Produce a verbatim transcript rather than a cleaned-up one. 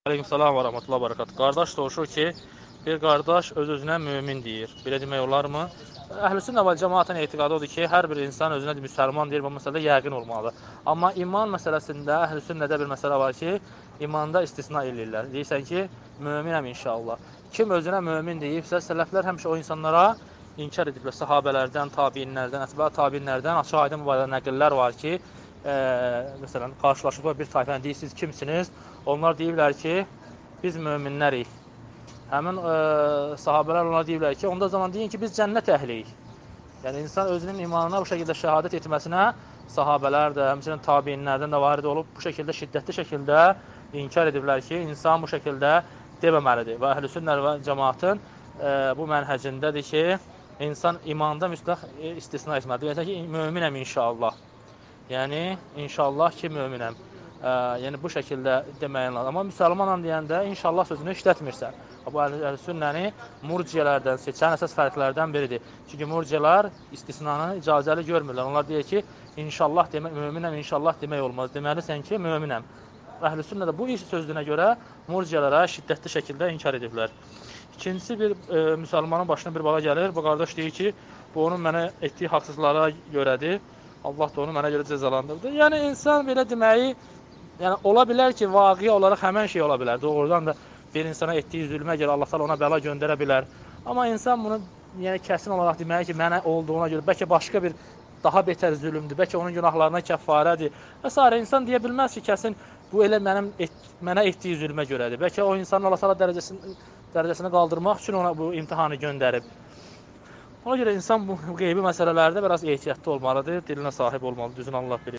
Aleykümselam və rəhmətullah bərəkət. Qardaş soruşur ki, bir qardaş öz-özünə mömin deyir. Belə demək olarmı? Əhlüsünnə və cəmaətin etiqadı odur ki, hər bir insan özünə müsəlman deyir və bu məsələdə yəqin olmalıdır. Amma iman məsələsində əhlüsünnədə bir məsələ var ki, imanda istisna eləyirlər. Deyirsən ki, möminəm inşallah. Kim özünə mömin deyibsə, sələflər həmişə o insanlara inkar ediblər. Sahabələrdən, tabinlərdən, ətbə tabinlərdən açıq-aydın mübarək nəqillər var ki, e, məsələn, qarşılaşıblar bir tayfəni deyirsiniz, kimsiniz? Onlar deyirlər ki, biz möminlərik. Həmin e, sahabələr ona deyirlər ki, onda zaman deyin ki, biz cənnət əhliyik. Yəni, insan özünün imanına bu şəkildə şəhadət etməsinə sahabələr də, həmçinin tabinlərdən də varid olub, bu şəkildə şiddətli şəkildə inkar ediblər ki, insan bu şəkildə deməməlidir. Və əhlüsünnə və cəmaatın e, bu mənhəcindədir ki, insan imanda mütləq istisna etməlidir. Yəni ki, möminəm inşallah. Yəni, inşallah ki, möminəm. Ə, yəni, bu şəkildə deməyin lazım. Amma müsəlmanam deyəndə inşallah sözünü işlətmirsən. Bu, əhl-sünnəni murciələrdən seçən əsas fərqlərdən biridir. Çünki murciələr istisnanı icazəli görmürlər. Onlar deyir ki, inşallah demək, möminəm, inşallah demək olmaz. Deməlisən ki, möminəm. Əhl-sünnə də bu iş sözünə görə murciələrə şiddətli şəkildə inkar ediblər. İkincisi, bir e, müsəlmanın başına bir bala gəlir. Bu qardaş deyir ki, bu onun mənə etdiyi haqsızlara görədir. Allah da onu mənə görə cəzalandırdı. Yəni, insan belə deməyi, yəni, ola bilər ki, vaqi olaraq həmən şey ola bilər. Doğrudan da bir insana etdiyi zülmə görə Allah təala ona bəla göndərə bilər. Amma insan bunu yəni, kəsin olaraq deməli ki, mənə olduğuna görə, bəlkə başqa bir daha betər zülümdür, bəlkə onun günahlarına kəffarədir. Və s. İnsan deyə bilməz ki, kəsin bu elə mənim et, mənə etdiyi zülmə görədir. Bəlkə o insanın Allah təala dərəcəsini, dərəcəsini qaldırmaq üçün ona bu imtihanı göndərib. Ona görə insan bu qeybi məsələlərdə biraz ehtiyatlı olmalıdır, dilinə sahib olmalıdır, düzünü Allah bilir.